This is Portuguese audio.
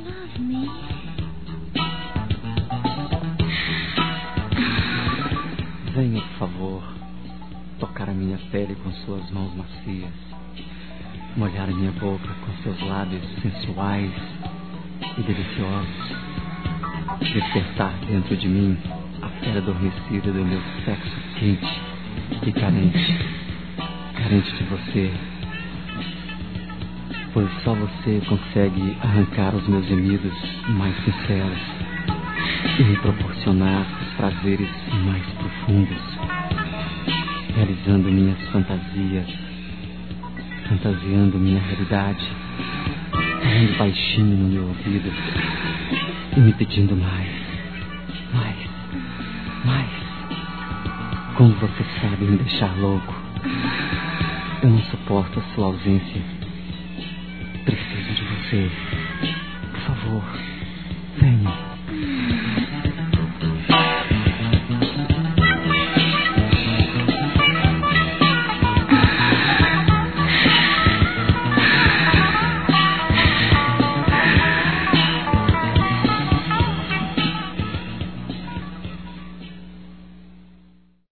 love me? Venha, por favor, tocar a minha pele com suas mãos macias, molhar a minha boca com seus lábios sensuais e deliciosos, despertar dentro de mim a fera adormecida do meu sexo quente e carente de você, pois só você consegue arrancar os meus gemidos mais sinceros e me proporcionar os prazeres mais profundos, realizando minhas fantasias, fantasiando minha realidade, falando baixinho no meu ouvido e me pedindo mais. Como você sabe me deixar louco. Eu não suporto a sua ausência. Preciso de você. Por favor.